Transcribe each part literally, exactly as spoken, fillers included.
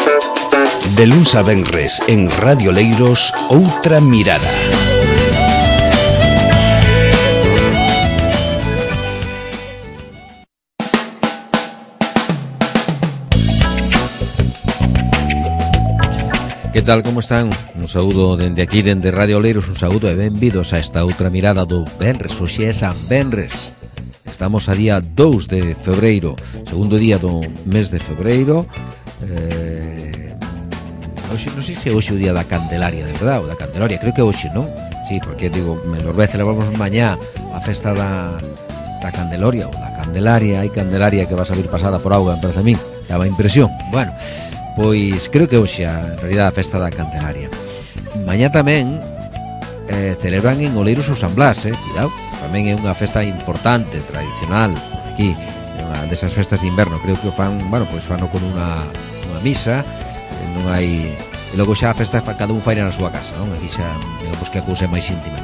De luns a venres en Radio Leiros, Outra Mirada. Que tal, como están? Un saúdo dende aquí, dende Radio Leiros, un saúdo e benvidos a esta outra mirada do venres. Hoxe é San Venres. Estamos a día dous de febreiro, segundo día do mes de febreiro. Eh, hoxe, non sei se é hoxe o día da Candelaria, de verdade, o da Candelaria, creo que é hoxe, non? Sí, porque, digo, me los ve, celebramos mañá a festa da, da Candelaria, ou da Candelaria, hai Candelaria que va a salir pasada por auga, me parece a min, daba impresión. Bueno, pois creo que hoxe a, en realidad, a festa da Candelaria. Mañá tamén eh, celebran en Oleiros o San Blas, eh? Cuidado, tamén é unha festa importante, tradicional, por aquí, é unha desas festas de inverno. Creo que o fan, bueno, pois fano con unha, unha misa, eh, non hai... E logo xa a festa cada un faina na súa casa, non? Aquí xa, digamos que a cousa é máis íntima.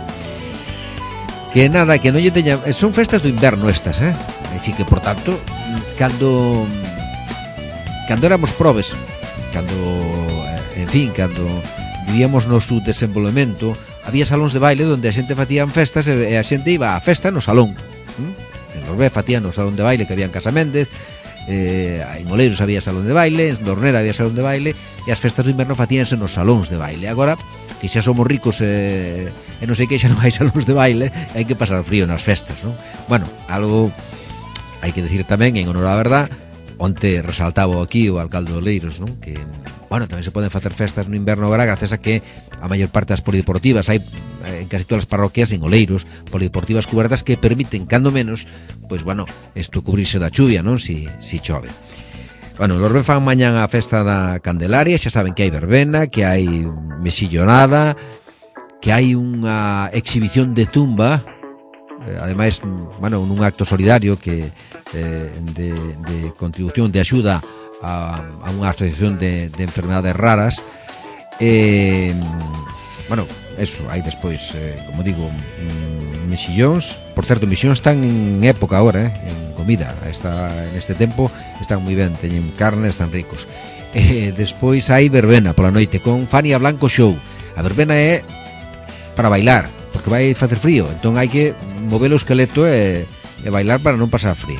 Que nada, que non lle teña... Son festas do inverno estas, eh? Así que, por tanto, cando... Cando éramos probes, cando, en fin, cando vivíamos no seu desenvolvemento, había salóns de baile onde a xente facían festas e a xente iba á festa no salón. En Norbé facían no salón de baile que había en Casa Méndez, eh, en Oleiros había salón de baile, en Dorneda había salón de baile, e as festas do inverno facíanse nos salóns de baile. Agora, que xa somos ricos e, e non sei que xa non hai salóns de baile, hai que pasar frío nas festas, non? Bueno, algo hai que decir tamén, en honor á verdad. Onte resaltaba aquí o alcalde de Oleiros, non? Que, bueno, tamén se poden facer festas no inverno agora gracias a que a maior parte das polideportivas hai en casi todas as parroquias en Oleiros, polideportivas cubertas que permiten, cando menos, pois, bueno, isto cubrirse da chuvia, non? Si, si chove. Bueno, los fan mañán a festa da Candelaria, xa saben que hai verbena, que hai mesillonada, que hai unha exhibición de zumba, ademais, bueno, nun acto solidario que eh, de, de contribución, de axuda a, a unha asociación de, de enfermedades raras. Eh, bueno, eso, hai despois, eh, como digo, mm, mexillóns. Por certo, mexillóns están en época agora, eh, en comida. Está, en este tempo están moi ben, teñen carne, están ricos. Eh, despois hai verbena pola noite con Fania Blanco Show. A verbena é para bailar, porque vai facer frío, entón hai que mover o esqueleto e, e bailar para non pasar frío.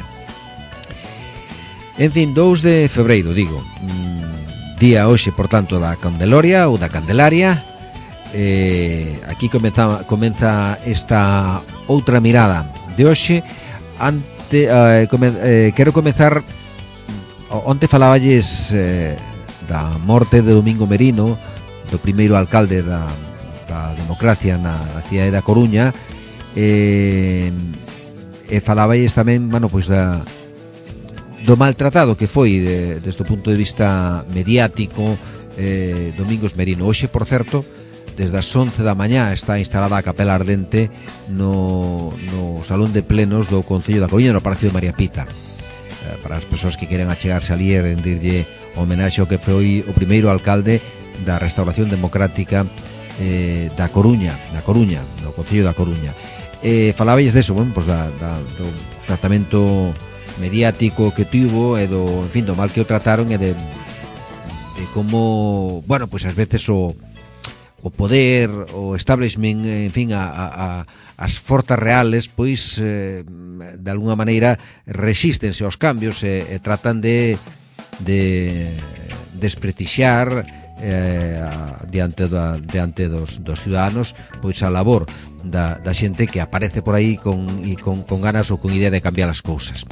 En fin, dous de febreiro, digo, día hoxe, por tanto, da Candeloria ou da Candelaria. Eh, aquí comeza, comeza esta outra mirada de hoxe. Ante, eh, come, eh, quero comezar. Onte falaballes eh, da morte de Domingo Merino, do primeiro alcalde da, da democracia na, na cidade da Coruña. E, e falaballes tamén, bueno, pois da do maltratado que foi de, desde o punto de vista mediático eh, Domingos Merino. Hoxe, por certo, desde as once da mañá está instalada a capela ardente no, no salón de plenos do Concello da Coruña, no Palacio de María Pita, eh, para as persoas que queren achegarse ali e rendirlle homenaxe ao que foi o primeiro alcalde da restauración democrática eh, da Coruña, da Coruña, do Concello da Coruña. Eh, falabais deso, bueno, pues da, da, do tratamento mediático que tivo e do, en fin, do mal que o trataron e de, de como, bueno, pois pues, ás veces o o poder, o establishment, en fin, a, a, a as forzas reales, pois eh, de alguna maneira resístense aos cambios e, e tratan de de desprestixar eh, diante, da, diante dos, dos ciudadanos pois a labor da, da xente que aparece por aí con, e con, con ganas ou con idea de cambiar as cousas.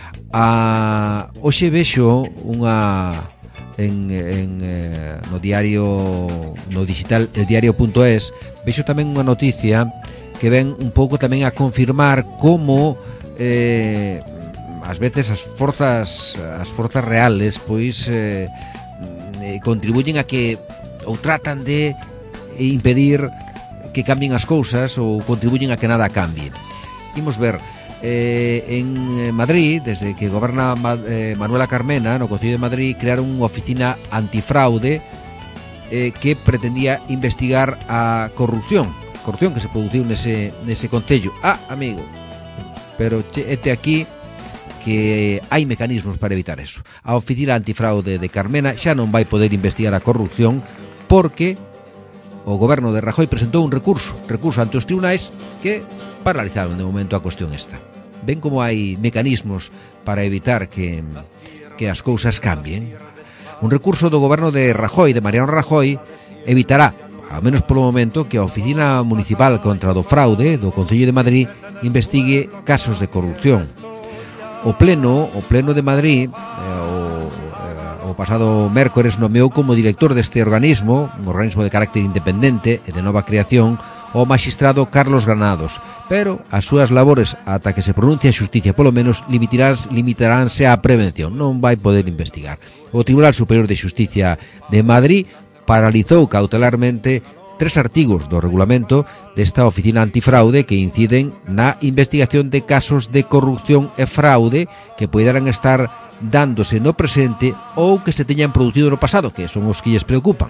A, hoxe vexo unha en, en eh, no diario, no digital el diario punto es, vexo tamén unha noticia que ven un pouco tamén a confirmar como eh, ás veces as forzas as forzas reales pois eh, contribuyen a que ou tratan de impedir que cambien as cousas ou contribuyen a que nada cambie. Imos ver eh, en Madrid, desde que goberna eh, Manuela Carmena no Concello de Madrid, crearon unha oficina antifraude eh, que pretendía investigar a corrupción corrupción que se produciu nese, nese concello. Ah, amigo, pero che, este aquí que hai mecanismos para evitar eso. A Oficina Antifraude de Carmena xa non vai poder investigar a corrupción porque o goberno de Rajoy presentou un recurso, recurso ante os tribunais que paralizaron de momento a cuestión esta. Ven como hai mecanismos para evitar que, que as cousas cambien. Un recurso do goberno de Rajoy, de Mariano Rajoy, evitará, ao menos polo momento, que a Oficina Municipal contra o Fraude do Concello de Madrid investigue casos de corrupción. O Pleno, o Pleno de Madrid, eh, o, o pasado mércores nomeou como director deste organismo, un organismo de carácter independente e de nova creación, o magistrado Carlos Granados, pero as súas labores ata que se pronuncie a xusticia polo menos limitaránse á prevención, non vai poder investigar. O Tribunal Superior de Xusticia de Madrid paralizou cautelarmente tres artigos do regulamento desta oficina antifraude que inciden na investigación de casos de corrupción e fraude que poderán estar dándose no presente ou que se teñan producido no pasado, que son os que lles preocupan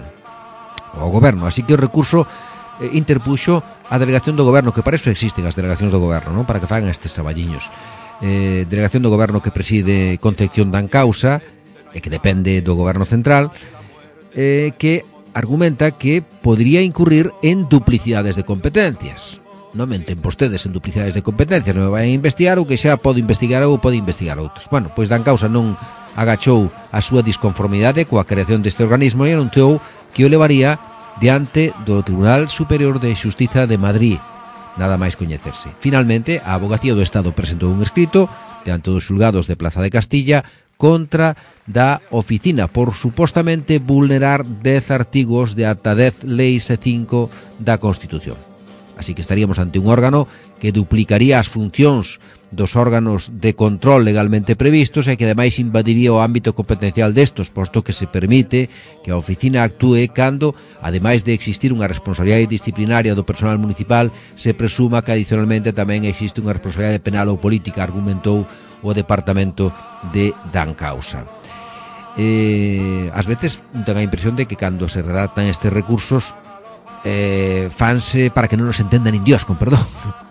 ao goberno. Así que o recurso eh, interpuxo a delegación do goberno, que para eso existen as delegacións do goberno, non? Para que fagan estes traballiños. Eh, delegación do goberno que preside Concepción Dancausa e que depende do goberno central, eh, que argumenta que podría incurrir en duplicidades de competencias. Non menten vostedes en duplicidades de competencias, non me vai a investigar o que xa pode investigar ou pode investigar outros. Bueno, pois Dancausa non agachou a súa disconformidade coa creación deste organismo e anunciou que o levaría diante do Tribunal Superior de Xustiza de Madrid, nada máis coñecerse. Finalmente, a Abogacía do Estado presentou un escrito diante dos xulgados de Plaza de Castilla contra da oficina por supostamente vulnerar dez artigos de ata dez leis e cinco da Constitución. Así que estaríamos ante un órgano que duplicaría as funcións dos órganos de control legalmente previstos e que ademais invadiría o ámbito competencial destos, posto que se permite que a oficina actúe cando, ademais de existir unha responsabilidade disciplinaria do personal municipal, se presuma que adicionalmente tamén existe unha responsabilidade penal ou política, argumentou o Departamento de Dancausa. Eh, ás veces ten a impresión de que cando se redactan estes recursos eh, fanse para que non nos entendan nin Dios, con perdón,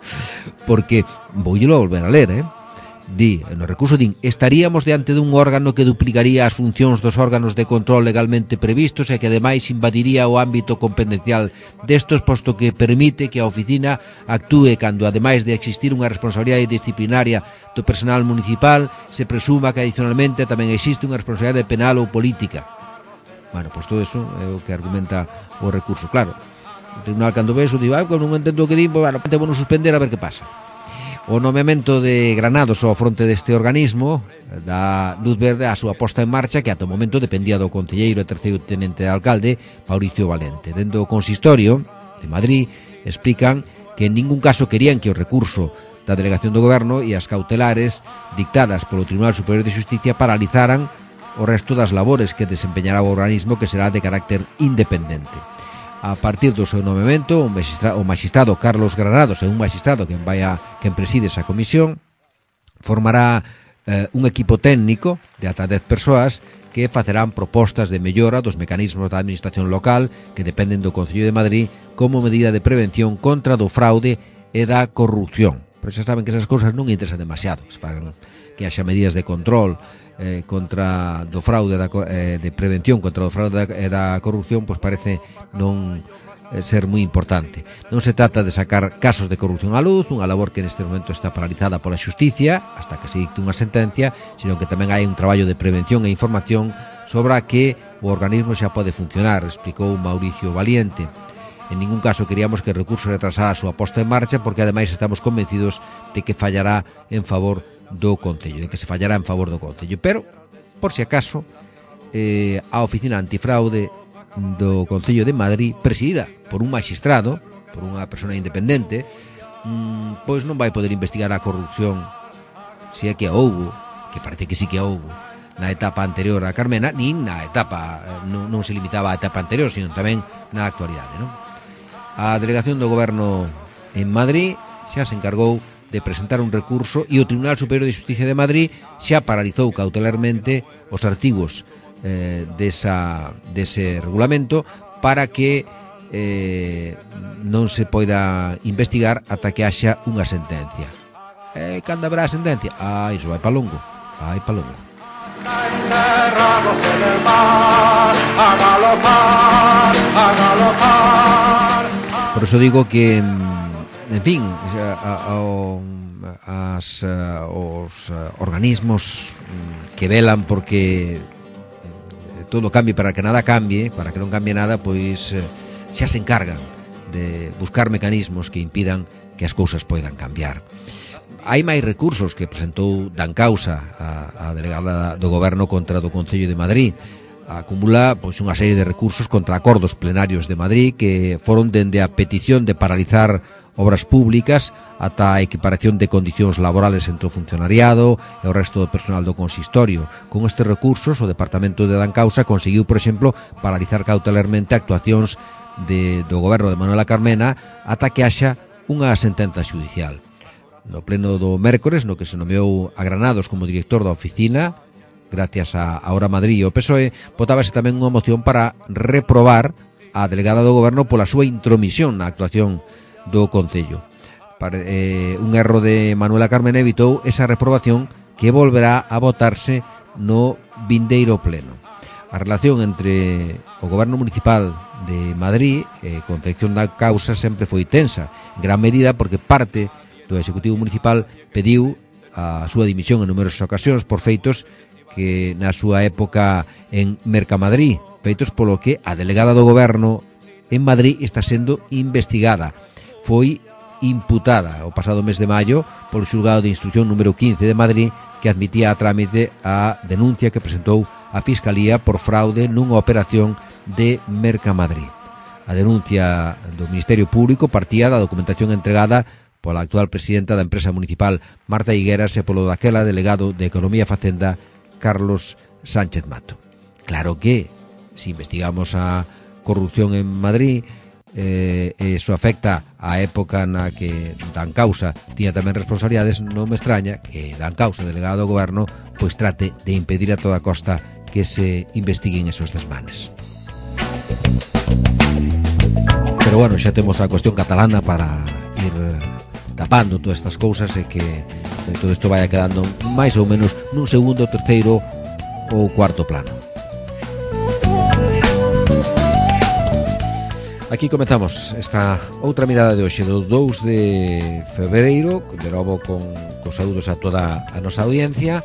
porque voullelo a volver a ler, eh? Di, no recurso din, estaríamos diante dun órgano que duplicaría as funcións dos órganos de control legalmente previstos e que ademais invadiría o ámbito competencial destos, posto que permite que a oficina actúe cando, ademais de existir unha responsabilidade disciplinaria do personal municipal, se presuma que adicionalmente tamén existe unha responsabilidade penal ou política. Bueno, pois todo eso é o que argumenta o recurso. Claro, o tribunal cando ve eso, digo, ah, non entendo o que di, bueno, temos suspender a ver que pasa. O nomeamento de Granados ao fronte deste organismo dá luz verde á súa posta en marcha, que ata o momento dependía do concelleiro e terceiro tenente de alcalde Mauricio Valente. Dentro do consistorio de Madrid explican que en ningún caso querían que o recurso da delegación do goberno e as cautelares dictadas polo Tribunal Superior de Xusticia paralizaran o resto das labores que desempeñará o organismo, que será de carácter independente. A partir do seu nomeamento, o magistrado, o magistrado Carlos Granados é un magistrado que vai a quen preside esa comisión, formará eh, un equipo técnico de ata dez persoas que facerán propostas de mellora dos mecanismos da administración local que dependen do Concello de Madrid como medida de prevención contra do fraude e da corrupción. Pero xa saben que esas cousas non interesan demasiado, que, se fagan, que haxa medidas de control eh, contra do fraude da, eh, de prevención contra o fraude e da, da corrupción, pois parece non eh, ser moi importante. Non se trata de sacar casos de corrupción á luz, unha labor que neste momento está paralizada pola xusticia hasta que se dicte unha sentencia, sino que tamén hai un traballo de prevención e información sobre a que o organismo xa pode funcionar, explicou Mauricio Valiente. En ningún caso queríamos que o recurso retrasara a súa posta en marcha, porque ademais estamos convencidos de que fallará en favor do Concello, de que se fallará en favor do Concello. Pero, por si acaso, eh, a oficina antifraude do Concello de Madrid, presidida por un magistrado, por unha persona independente, mmm, pois non vai poder investigar a corrupción, se é que a houbo, que parece que sí que a houbo, na etapa anterior a Carmena, nin na etapa, non, non se limitaba á etapa anterior, sino tamén na actualidade, non? A delegación do goberno en Madrid xa se encargou de presentar un recurso e o Tribunal Superior de Xusticia de Madrid xa paralizou cautelarmente os artigos eh, desa, dese regulamento para que eh, non se poida investigar ata que haxa unha sentencia. E cando haberá a sentencia? Ah, iso vai para longo. Ai, Paloma. Enterrados en el mar, a galopar, a galopar. Por eso digo que, en fin, a, a, as, a, os organismos que velan porque todo cambie para que nada cambie, para que non cambie nada, pois xa se encargan de buscar mecanismos que impidan que as cousas poidan cambiar. Hai máis recursos que presentou Dan Causa, a, a delegada do Goberno contra do Concello de Madrid. Acumula pois unha serie de recursos contra acordos plenarios de Madrid que foron dende a petición de paralizar obras públicas ata a equiparación de condicións laborales entre o funcionariado e o resto do personal do consistorio. Con estes recursos, o Departamento de Dan Causa conseguiu, por exemplo, paralizar cautelarmente actuacións de, do goberno de Manuela Carmena ata que haxa unha sentenza xudicial. No pleno do mércores, no que se nomeou a Granados como director da oficina, gracias a Ahora Madrid e o P S O E, votábase tamén unha moción para reprobar a delegada do goberno pola súa intromisión na actuación do Concello. Para, eh, un erro de Manuela Carmena evitou esa reprobación que volverá a votarse no vindeiro pleno. A relación entre o goberno municipal de Madrid e Concepción da Causa sempre foi tensa, en gran medida porque parte do Executivo Municipal pediu a súa dimisión en numerosas ocasións por feitos que na súa época en Mercamadrid, feitos polo que a delegada do goberno en Madrid está sendo investigada. Foi imputada o pasado mes de maio polo xulgado de instrucción número quince de Madrid, que admitía a trámite a denuncia que presentou a Fiscalía por fraude nunha operación de Mercamadrid. A denuncia do Ministerio Público partía da documentación entregada pola actual presidenta da empresa municipal Marta Higueras e polo daquela delegado de Economía e Facenda Carlos Sánchez Mato. Claro que, se investigamos a corrupción en Madrid, eh, eso afecta a época na que Dan Causa tiña tamén responsabilidades, non me extraña que Dan Causa, delegado do goberno, pois trate de impedir a toda costa que se investiguen esos desmanes. Pero bueno, xa temos a cuestión catalana para ir tapando todas estas cousas e que todo isto vaya quedando máis ou menos nun segundo, terceiro ou cuarto plano. Aquí comezamos esta outra mirada de hoxe do dous de febreiro, de novo con, con saúdos a toda a nosa audiencia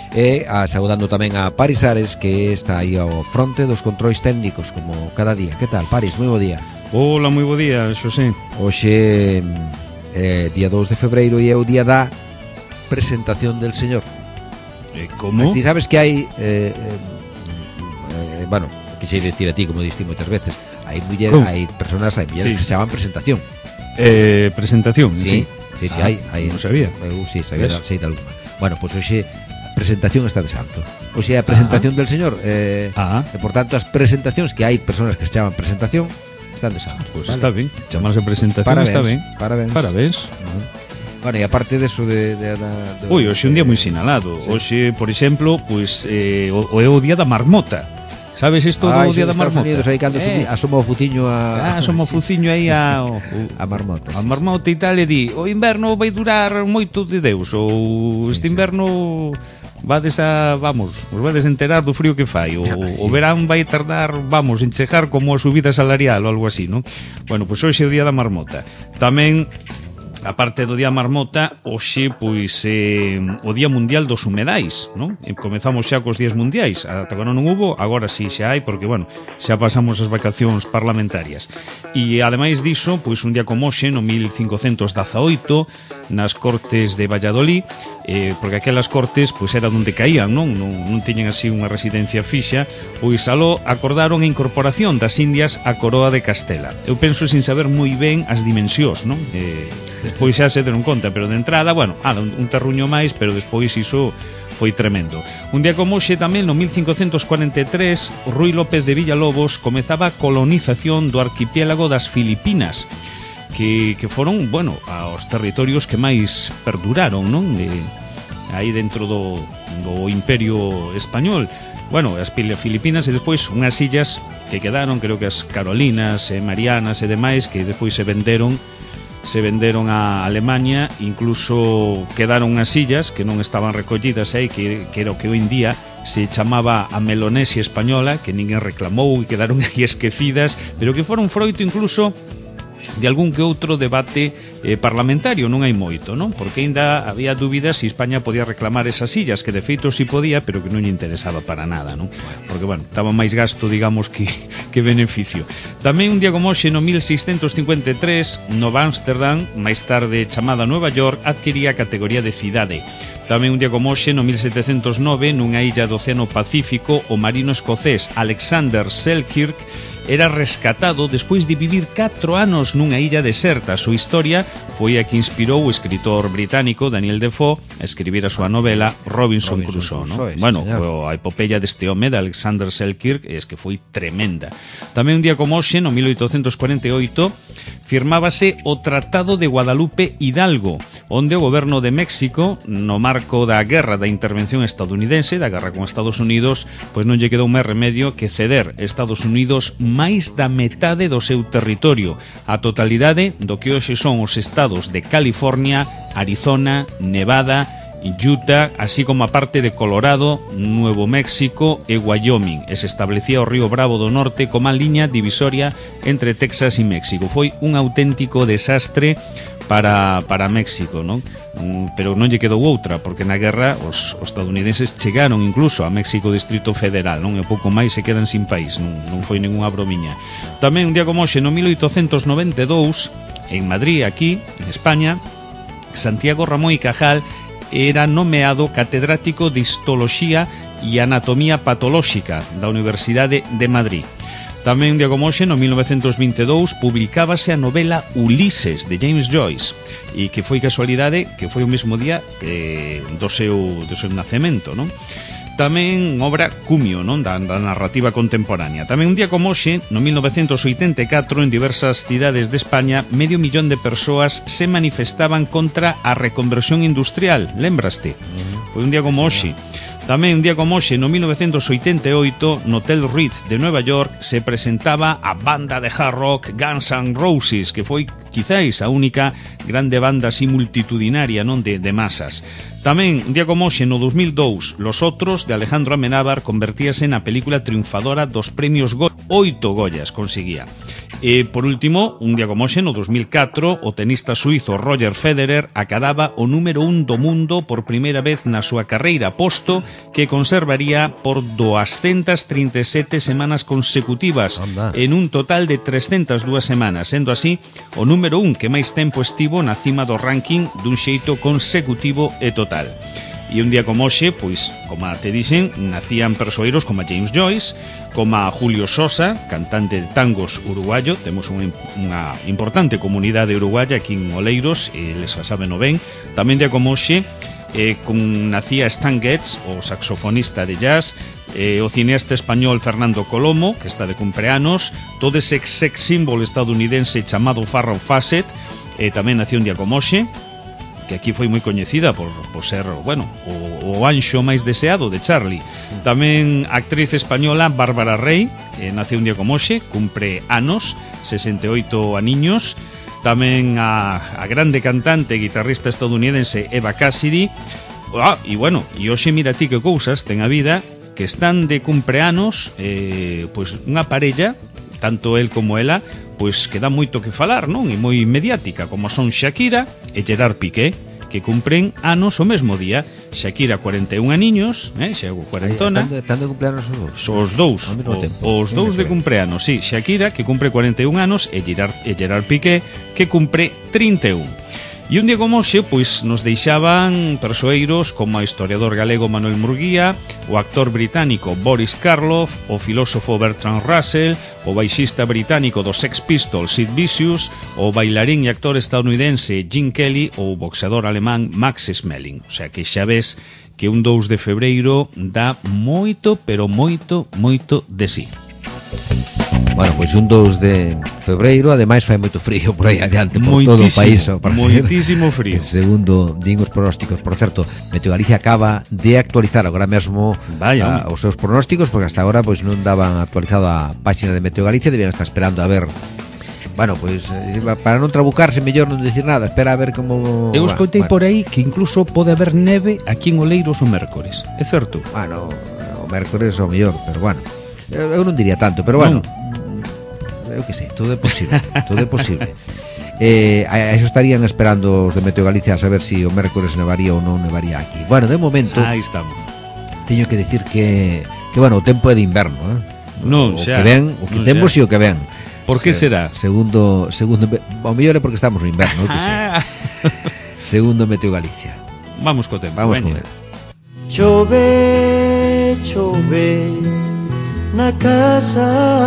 e a, saudando tamén a Paris Ares, que está aí ao fronte dos controis técnicos como cada día. Que tal, Paris? Moi bo día. Hola, moi bo día, Xosé. Hoxe eh, día dous de febreiro e é o día da presentación del señor. Eh, como? Ti sabes que hai eh, eh, eh, bueno, quixei decir a ti, como diste moitas veces, hai muller, hai personas, hai mulleres sí. que se chaman presentación. Eh, presentación, sí. Sí, sí, sí ah, hai, hai. Non sabía. Eu sí, sabía, sei da luma. Bueno, pois pues hoxe presentación está de santo. Hoxe é a presentación ah. del señor, eh, ah. e por tanto as presentacións que hai personas que se chaman presentación están de santo. Pois pues vale. Está ben, chamarse presentación parabéns, está ben. Parabéns. Parabéns. Uh-huh. Bueno, e aparte deso de, de, de, de Ui, hoxe é un día moi sinalado. Sí. Hoxe, por exemplo, pois eh, o, o é o día da marmota. Sabes isto do día da marmota? Unidos, aí cando eh. asoma o fuciño a... Ah, asoma o fuciño aí a... O, a marmota. A marmota e tal, e di, o inverno vai durar moito de Deus, ou este sí, inverno... Sí. Vades a, vamos, os vades enterar do frío que fai. O, o verán vai tardar, vamos, en chegar como a subida salarial ou algo así, non? Bueno, pois hoxe é o día da marmota. Tamén, a parte do día marmota, hoxe, pois, eh, o día mundial dos humedais, non? E comezamos xa cos días mundiais. Ata agora non hubo, agora sí xa hai, porque, bueno, xa pasamos as vacacións parlamentarias. E, ademais diso, pois, un día como hoxe, no mil cincocentos dezaoito, nas Cortes de Valladolid, eh, porque aquelas cortes pois era onde caían, non? Non, non tiñan así unha residencia fixa, pois aló acordaron a incorporación das Indias á coroa de Castela. Eu penso sin saber moi ben as dimensións, non? Eh, despois xa se deron conta, pero de entrada, bueno, ah, un, un terruño máis, pero despois iso foi tremendo. Un día como hoxe tamén, no mil cincocentos cuarenta e tres, Rui López de Villalobos comezaba a colonización do arquipiélago das Filipinas, que, que foron, bueno, aos territorios que máis perduraron, non? De, aí dentro do, do Imperio Español. Bueno, as Filipinas e despois unhas illas que quedaron, creo que as Carolinas, e Marianas e demais, que despois se venderon se venderon a Alemania, incluso quedaron unhas illas que non estaban recollidas aí, que, que era o que hoy en día se chamaba a Melanesia española, que ninguén reclamou e quedaron aí esquecidas, pero que foron froito incluso de algún que outro debate eh, parlamentario, non hai moito, non? Porque ainda había dúbidas se España podía reclamar esas illas, que de feito si podía, pero que non lle interesaba para nada, non? Porque, bueno, estaba máis gasto, digamos, que, que beneficio. Tamén un día como hoxe, no mil seiscentos cincuenta e tres, Nova Ámsterdam, máis tarde chamada Nueva York, adquiría a categoría de cidade. Tamén un día como hoxe, no mil setecentos nove, nunha illa do Océano Pacífico, o marino escocés Alexander Selkirk era rescatado despois de vivir catro anos nunha illa deserta. A súa historia foi a que inspirou o escritor británico Daniel Defoe a escribir a súa novela Robinson, Robinson Crusoe, ¿no? Crusoe, Bueno, señor. a epopeya deste home de Alexander Selkirk es que foi tremenda. Tamén un día como hoxe, no mil oitocentos cuarenta e oito, firmábase o Tratado de Guadalupe Hidalgo, onde o goberno de México, no marco da guerra da intervención estadounidense, da guerra con Estados Unidos, pois non lle quedou máis remedio que ceder a Estados Unidos máis da metade do seu territorio, a totalidade do que hoxe son os estados de California, Arizona, Nevada, Utah, así como a parte de Colorado, Nuevo México e Wyoming. E se establecía o río Bravo do Norte como a liña divisoria entre Texas e México. Foi un auténtico desastre para, para México, non? Pero non lle quedou outra, porque na guerra os, os estadounidenses chegaron incluso a México Distrito Federal, non? E pouco máis se quedan sin país, non, non foi ninguna bromiña. Tamén un día como hoxe, no mil oitocentos noventa e dous, en Madrid, aquí, en España, Santiago Ramón y Cajal era nomeado catedrático de Histoloxía e Anatomía Patolóxica da Universidade de Madrid. Tamén un día como hoxe, no mil novecentos vinte e dous, publicábase a novela Ulises, de James Joyce, e que foi casualidade que foi o mesmo día que do seu, do seu nacemento, non? Tamén obra cumio, non, da, da narrativa contemporánea. Tamén un día como hoxe, no mil novecentos oitenta e catro, en diversas cidades de España, medio millón de persoas se manifestaban contra a reconversión industrial. Lembraste? Foi un día como hoxe. Tamén un día como hoxe, no mil novecentos oitenta e oito, no Hotel Ritz de Nueva York, se presentaba a banda de hard rock Guns N' Roses, que foi quizáis a única grande banda así multitudinaria, non, de, de masas. Tamén, un día como hoxe, no dos mil dous, Los Otros, de Alejandro Amenábar, convertíase na película triunfadora dos premios Goya. Oito Goyas conseguía. E, por último, un día como hoxe, no dos mil catro, o tenista suizo Roger Federer acadaba o número un do mundo por primeira vez na súa carreira, posto que conservaría por doscientas trinta e sete semanas consecutivas, Anda. en un total de trescentas dúas semanas, sendo así o número un que máis tempo estivo na cima do ranking dun xeito consecutivo e total. E un día como hoxe, pois, como te dixen, nacían persoeiros como James Joyce, como Julio Sosa, cantante de tangos uruguayo. Temos unha, unha importante comunidade uruguaya aquí en Oleiros, e les saben o ben. Tamén día como hoxe, eh, con, nacía Stan Getz, o saxofonista de jazz, eh, o cineasta español Fernando Colomo, que está de cumpleanos, todo ese sex symbol estadounidense chamado Farrah Fawcett, eh, tamén nació un día como hoxe, que aquí foi moi coñecida por, por ser, bueno, o, o anxo máis deseado de Charlie. Tamén a actriz española Bárbara Rey, eh, nace un día como hoxe, cumpre anos, sesenta e oito aniños. Tamén a, a grande cantante e guitarrista estadounidense Eva Cassidy. Ah, e bueno, e hoxe mira ti que cousas ten a vida, que están de cumpleanos, eh, pois unha parella, tanto el como ela, pois que dá moito que falar, non? E moi mediática, como son Shakira e Gerard Piqué, que cumpren anos o mesmo día. Shakira cuarenta e un aniños, eh, xa cuarentona. Están de, están de cumpleanos os dous. Os dous, Ao mesmo o, tempo. os dous de cumpleanos, sí. Shakira, que cumpre cuarenta e un anos, e Gerard, e Gerard Piqué, que cumpre trinta e un. E un día como hoxe, pois, nos deixaban persoeiros como o historiador galego Manuel Murguía, o actor británico Boris Karloff, o filósofo Bertrand Russell, o baixista británico dos Sex Pistols Sid Vicious, o bailarín e actor estadounidense Gene Kelly ou o boxeador alemán Max Schmeling. O sea que xa ves que un dous de febreiro dá moito, pero moito, moito de sí. Bueno, pois un dous de febreiro, ademais fai moito frío por aí adiante, por todo o país. Moitísimo frío. Segundo din os pronósticos. Por certo, Meteo Galicia acaba de actualizar agora mesmo Vaya, a, os seus pronósticos, porque hasta agora pois non daban actualizado a página de Meteo Galicia, debían estar esperando a ver Bueno, pois pues, para non trabucarse mellor non dicir nada, espera a ver como... Eu escoitei bueno, por aí que incluso pode haber neve aquí en Oleiros o mércores. É certo? Bueno, o mércores o mellor, pero bueno, eu, eu non diría tanto, pero bueno, non. Eu que sei, todo é posible, todo é posible. Eh, a eso estarían esperando os de Meteo Galicia a saber se si o mércores nevaría ou non nevaría aquí. Bueno, de momento aí estamos. Teño que decir que que bueno, o tempo é de inverno, eh? Non, o xa, que ven, o que temos e o que ven. Por que será? Segundo, segundo, o mellor é porque estamos no inverno, que ah. Segundo Meteo Galicia. Vamos co tempo. Vamos veña. con él. Chove, chove na casa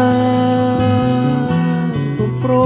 do pro.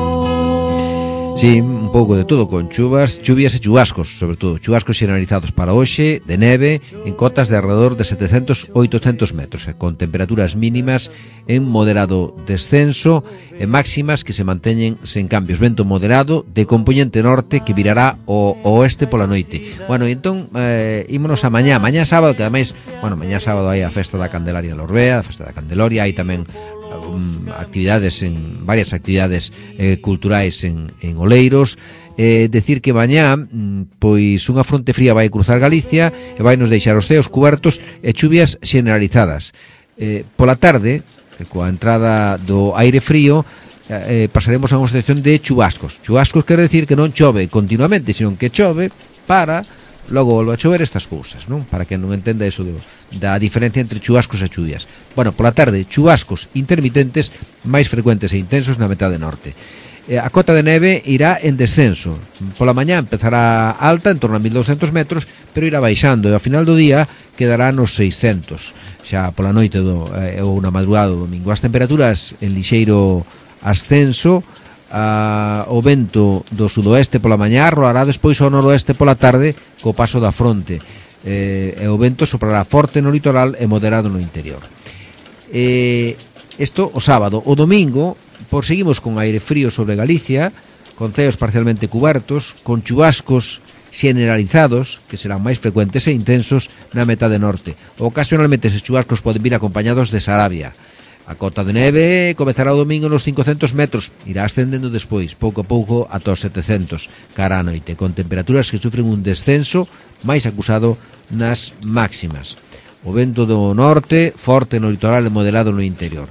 Sí, un pouco de todo, con chuvas, chuvias e chubascos, sobre todo chubascos xeneralizados para hoxe, de neve, en cotas de alrededor de setecentos a oitocentos metros, con temperaturas mínimas en moderado descenso e máximas que se manteñen sen cambios. Vento moderado de componente norte que virará o oeste pola noite. Bueno, e entón, eh, ímonos a mañá, mañá sábado, que ademais, bueno, mañá sábado hai a festa da Candelaria Lorbea, a festa da Candeloria, hai tamén um, actividades en varias actividades eh, culturais en, en Oleiros. Eh, decir que mañá pois unha fronte fría vai cruzar Galicia e vai nos deixar os ceos cubertos e chuvias xeneralizadas. Eh, pola tarde, coa entrada do aire frío, eh, pasaremos a unha situación de chubascos. Chubascos quere decir que non chove continuamente, sino que chove para logo volve a chover estas cousas, non? Para que non entenda eso do, da diferencia entre chubascos e chuvias. Bueno, pola tarde, chubascos intermitentes máis frecuentes e intensos na metade norte. Eh, a cota de neve irá en descenso. Pola mañá empezará alta, en torno a mil doscentos metros, pero irá baixando e ao final do día quedará nos seiscentos. Xa pola noite do, eh, ou na madrugada do domingo. As temperaturas en lixeiro ascenso. Uh, o vento do sudoeste pola mañá roará despois ao noroeste pola tarde co paso da fronte, eh, e o vento soprará forte no litoral e moderado no interior. Eh, isto o sábado. O domingo proseguimos con aire frío sobre Galicia, con ceos parcialmente cubertos, con chubascos generalizados que serán máis frecuentes e intensos na metade norte. Ocasionalmente esses chubascos poden vir acompañados de sarabia. A cota de neve comezará o domingo nos cincocentos metros, irá ascendendo despois, pouco a pouco, ata os setecentos, cara a noite, con temperaturas que sufren un descenso máis acusado nas máximas. O vento do norte, forte no litoral e moderado no interior.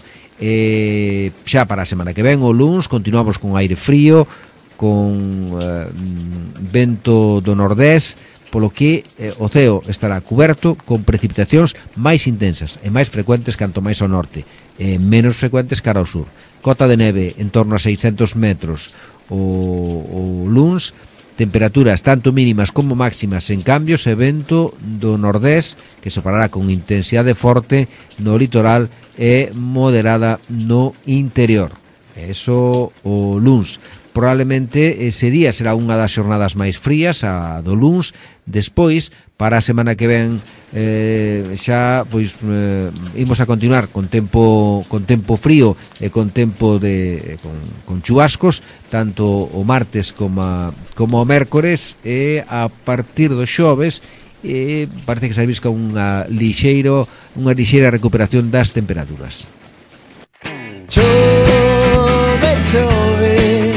E xa para a semana que ven, o luns, continuamos con aire frío, con eh, vento do nordés, polo que eh, o ceo estará cuberto con precipitacións máis intensas e máis frecuentes canto máis ao norte, e menos frecuentes cara ao sur. Cota de neve en torno a seiscentos metros o, o luns, temperaturas tanto mínimas como máximas en cambios e vento do nordés que soparará con intensidade forte no litoral e moderada no interior. Eso o luns. Probablemente ese día será unha das xornadas máis frías, a do luns. Despois, para a semana que ven, eh, xa pois eh, imos a continuar con tempo con tempo frío e con tempo de con, con chubascos, tanto o martes como a, como o mércores, e a partir do xoves eh, parece que se avisca unha lixeiro unha lixeira recuperación das temperaturas. Chove, chove.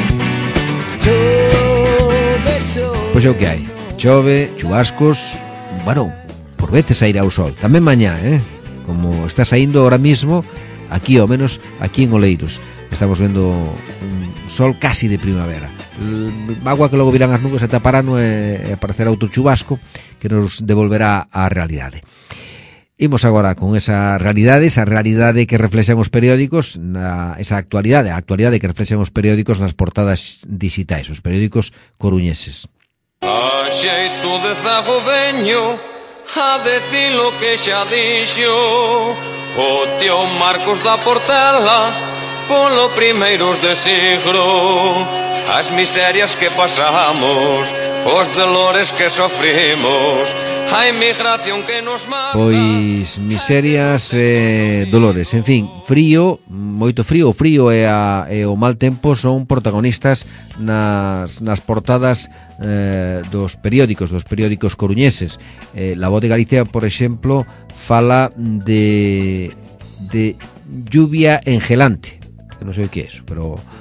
Pois é o que hai. Chove, chubascos, bueno, por veces sairá o sol. Tamén mañá, eh? Como está saindo ahora mismo, aquí ao menos, aquí en Oleiros. Estamos vendo un sol casi de primavera. Agua que logo virán as nubes e taparán e aparecerá outro chubasco que nos devolverá á realidade. Imos agora con esa realidade, esa realidade que reflexan os periódicos, na, esa actualidade, a actualidade que reflexan os periódicos nas portadas digitais, os periódicos coruñeses. A xeito de zago veño a decir lo que xa dixo o tío Marcos da Portela polo primeiros de siglo, as miserias que pasamos, os dolores que sofrimos, a inmigración que nos mata. Pois miserias e eh, dolores, en fin, frío, moito frío, o frío e, a, e o mal tempo son protagonistas nas, nas portadas eh, dos periódicos, dos periódicos coruñeses. Eh, La Voz de Galicia, por exemplo, fala de, de lluvia engelante, que non sei o que é eso, pero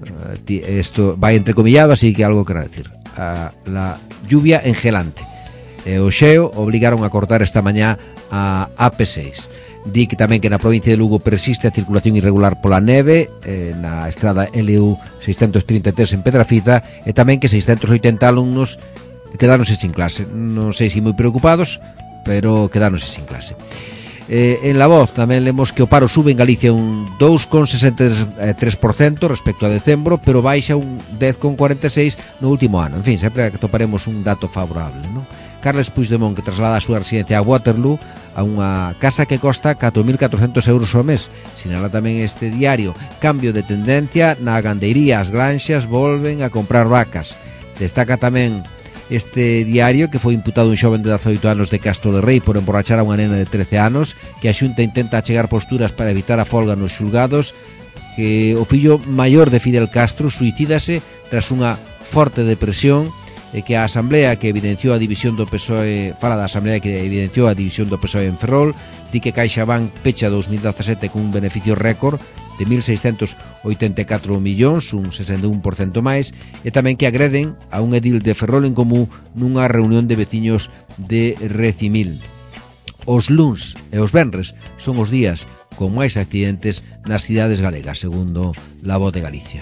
isto vai entrecomillado, así que algo querrá decir. A, la lluvia engelante e o xeo obligaron a cortar esta mañá a A P seis. Di que tamén que na provincia de Lugo persiste a circulación irregular pola neve eh, na estrada L U seiscentos trinta e tres en Pedrafita, e tamén que seiscentos oitenta alumnos quedáronse sin clase. Non sei se moi preocupados, pero quedáronse sin clase. Eh, en La Voz tamén lemos que o paro sube en Galicia un dous coma sesenta e tres por cento respecto a decembro, pero baixa un dez coma cuarenta e seis por cento no último ano. En fin, sempre toparemos un dato favorable, non? Carles Puigdemont, que traslada a súa residencia a Waterloo, a unha casa que costa catro mil catrocentos euros ao mes. Sinala tamén este diario: cambio de tendencia na gandeiría, as granxas volven a comprar vacas. Destaca tamén este diario que foi imputado un xoven de dezaoito anos de Castro de Rei por emborrachar a unha nena de trece anos, que a Xunta intenta achegar posturas para evitar a folga nos xulgados, que o fillo maior de Fidel Castro suicídase tras unha forte depresión, e que a Asamblea que evidenciou a división do P S O E, fala da Asamblea que evidenciou a división do P S O E en Ferrol, di que CaixaBank pecha dous mil dezasete con un beneficio récord de mil seiscentos oitenta e catro millóns, un sesenta e un por cento máis, e tamén que agreden a un edil de Ferrol en Común nunha reunión de veciños de Recimil. Os luns e os venres son os días con máis accidentes nas cidades galegas, segundo La Voz de Galicia.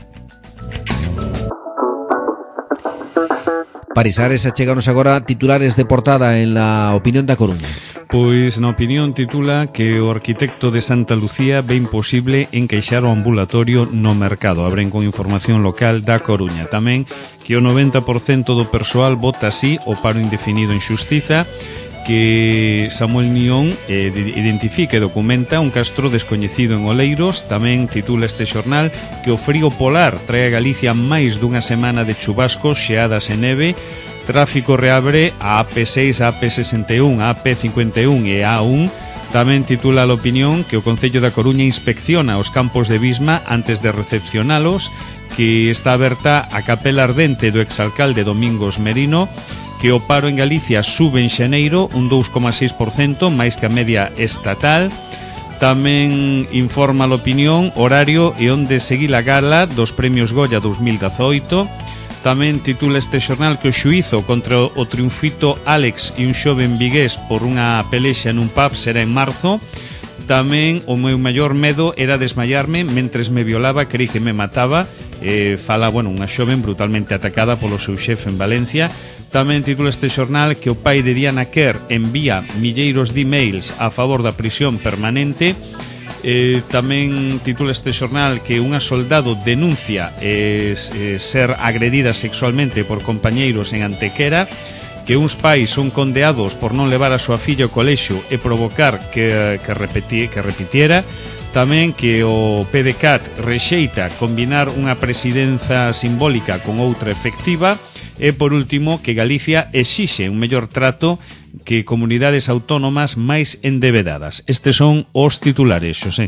Parisares, acheganos agora titulares de portada en La Opinión da Coruña. Pois na Opinión titula que o arquitecto de Santa Lucía ve imposible encaixar o ambulatorio no mercado. Abren con información local da Coruña. Tamén que o noventa por cento do persoal vota así o paro indefinido en xustiza, que Samuel Nión eh, identifica e documenta un castro descoñecido en Oleiros. Tamén titula este xornal que o frío polar trae a Galicia máis dunha semana de chubascos, xeadas e neve. Tráfico reabre a A P seis, a A P sesenta e un, a A P cincuenta e un e a A un. Tamén titula a Opinión que o Concello da Coruña inspecciona os campos de Bisma antes de recepcionalos, que está aberta a capela ardente do exalcalde Domingos Merino, que o paro en Galicia sube en xaneiro un dous coma seis por cento, máis que a media estatal. Tamén informa a Opinión horario e onde seguir a gala dos Premios Goya dous mil dezaoito. Tamén titula este xornal que o xuízo contra o triunfito Alex e un xoven vigués por unha pelexa nun pub será en marzo. Tamén o meu maior medo era desmayarme mentres me violaba, creí que me mataba. Eh, fala, bueno, unha xoven brutalmente atacada polo seu xefe en Valencia. Tamén titula este xornal que o pai de Diana Kerr envía milleiros de emails a favor da prisión permanente. Eh, tamén titula este xornal que unha soldado denuncia eh, eh, ser agredida sexualmente por compañeiros en Antequera, que uns pais son condeados por non levar a súa filla ao colexio e provocar que, que, repeti, que repitiera. Tamén que o P D C A T rexeita combinar unha presidenza simbólica con outra efectiva. E, por último, que Galicia exixe un mellor trato que comunidades autónomas máis endebedadas. Estes son os titulares, Xosé.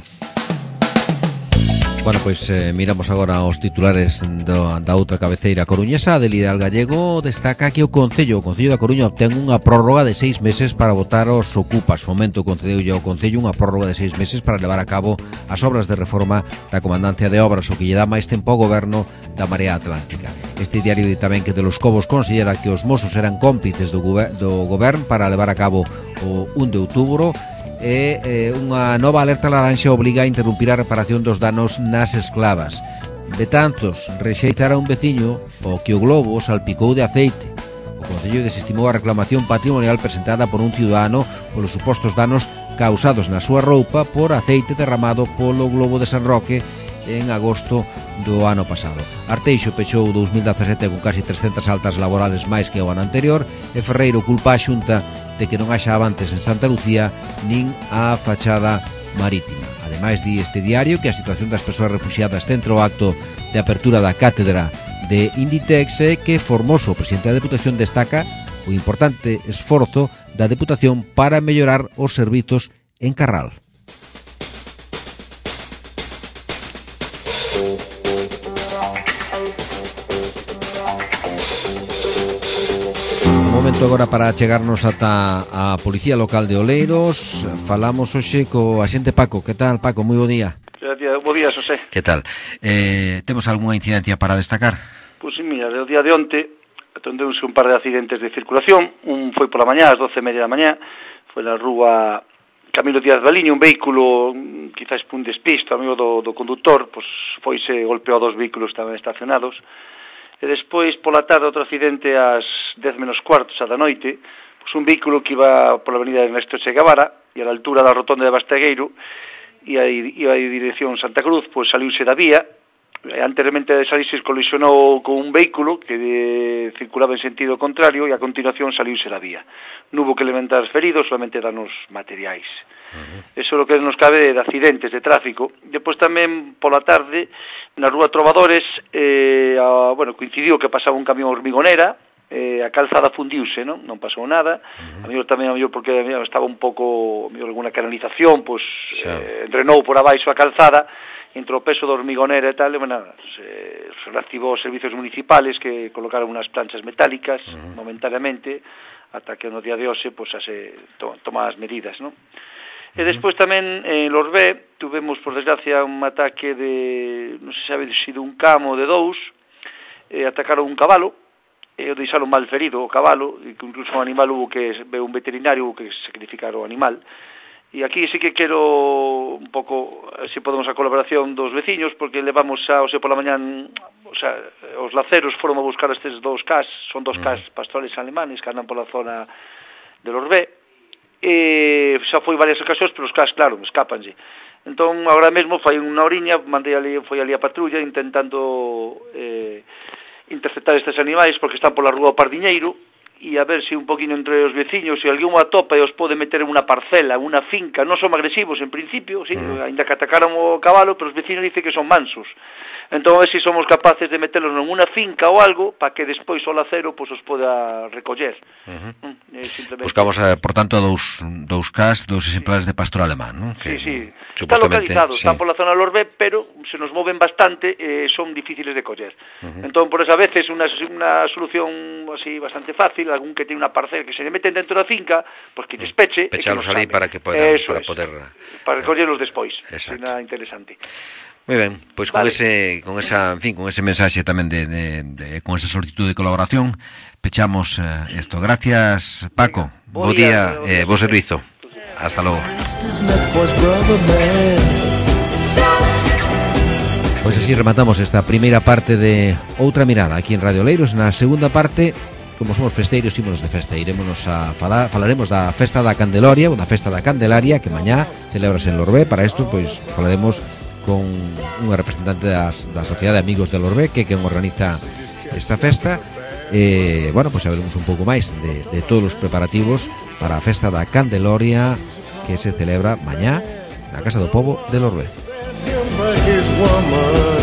Bueno, pois eh, miramos agora os titulares do, da outra cabeceira coruñesa. Adelida Gallego destaca que o Concello, o Concello da Coruña obtén unha prórroga de seis meses para votar os ocupas. Fomento concedeu ao Concello unha prórroga de seis meses para levar a cabo as obras de reforma da Comandancia de Obras, o que lle dá máis tempo ao goberno da Marea Atlántica. Este diario di tamén que de los Cobos considera que os mozos eran cómplices do, gober do goberno para levar a cabo o un de outubro. E eh, unha nova alerta laranxa obliga a interrumpir a reparación dos danos nas esclavas. Betanzos rexeitará un veciño o que o globo salpicou de aceite. O Concello desestimou a reclamación patrimonial presentada por un ciudadano polos supostos danos causados na súa roupa por aceite derramado polo globo de San Roque en agosto do ano pasado. Arteixo pechou dous mil dezasete con casi trescentas altas laborales máis que o ano anterior, e Ferreiro culpa a Xunta de que non haxa avances en Santa Lucía nin a fachada marítima. Ademais, di este diario que a situación das persoas refuxiadas centra o acto de apertura da cátedra de Inditex e que Formoso, o presidente da Deputación, destaca o importante esforzo da Deputación para mellorar os servizos en Carral. Momento agora para chegarnos ata a Policía Local de Oleiros. Falamos hoxe co axente Paco. Que tal, Paco? Moi bo día. Que día, bo día, Xosé. Que tal? Eh, temos algunha incidencia para destacar? Pois pues, mira, o día de onte atendeuse un par de accidentes de circulación. Un foi pola mañá, ás doce e media da mañá, foi na rúa Camilo Díaz Baliño, un vehículo, quizás por un despisto, amigo do, do conductor, pois foise golpeou dos vehículos que estaban estacionados. E despois, pola tarde, outro accidente ás dez menos cuarto, xa da noite, pois un vehículo que iba pola avenida Ernesto Che Guevara, e a la altura da rotonda de Bastegueiro, e a, iba a dirección Santa Cruz, pois saliuse da vía, anteriormente de salirse colisionou con un vehículo que de, circulaba en sentido contrario e a continuación saliuse da vía. Non hubo que levantar feridos, solamente danos materiais. Uh-huh. Eso é o que nos cabe de accidentes de tráfico. Depois tamén pola tarde na rúa Trovadores eh, a, bueno, coincidiu que pasaba un camión hormigonera, eh, a calzada fundiuse, non? Non pasou nada. Uh-huh. A mellor tamén a mellor porque a mellor estaba un pouco, a mellor alguna canalización, pois sí. eh, drenou por abaixo a calzada, entre o peso da hormigonera e tal, e, bueno, se, se reactivou os servicios municipales que colocaron unhas planchas metálicas uh-huh. momentáneamente, ata que no día de hoxe pois, se to, toma as medidas, non? Uh-huh. E despois tamén en Lorbé tuvemos, por desgracia, un ataque de, non se sabe se de un camo ou de dous, e atacaron un cabalo, e o deixaron mal ferido o cabalo, e que incluso o animal hubo que ver un veterinario hubo que sacrificar o animal. E aquí sí que quero un pouco, se podemos a colaboración dos veciños, porque levamos xa, o sea, pola mañán, o sea, os laceros foron a buscar estes dous cas, son dous cas pastorales alemanes que andan pola zona de Lorbé, e xa foi varias ocasións, pero os cas, claro, escápanse. Entón, agora mesmo, fai unha oriña, mandei ali, foi ali a patrulla intentando eh, interceptar estes animais, porque están pola rúa Pardiñeiro, e a ver se un poquinho entre os veciños, se alguén o atopa e os pode meter en unha parcela, en unha finca. Non son agresivos en principio, sí, mm. ainda que atacaron o cabalo, pero os veciños dicen que son mansos. Entón, a ver se somos capaces de meterlos en unha finca ou algo, para que despois o lacero pues, os poda recoller. Uh-huh. Mm, simplemente... Buscamos, eh, por tanto, dous, dous cas, dous exemplares sí. de pastor alemán, ¿no? Que, sí, sí. Están localizados, sí. Están pola zona de Lorbé, pero se nos moven bastante, eh, son difíciles de coller. Uh-huh. Entón, por esa veces, unha, unha solución así bastante fácil, algún que tiene unha parcela que se le meten dentro da finca, pues que despeche. Pechalos ali para que podan, para es, poder... Para recollerlos despois. Exacto. É interesante. Moi ben, pois con vale. ese con esa, en fin, con ese mensaxe tamén de, de, de con esa solicitud de colaboración, pechamos isto. Eh, Gracias, Paco. Bo día, eh, bo servizo. Hasta logo. Pois así rematamos esta primeira parte de Outra Mirada aquí en Radio Leiros. Na segunda parte, como somos festeiros, ímonos de festa, irémonos a falar, falaremos da Festa da Candeloria, ou da Festa da Candelaria, que mañá celebras en Lorbé. Para isto, pois, falaremos con unha representante das, da Sociedade de Amigos de Lorbé, que é quen organiza esta festa. E, bueno, pois saberemos un pouco máis de, de todos os preparativos para a Festa da Candeloria, que se celebra mañá na Casa do Pobo de Lorbé.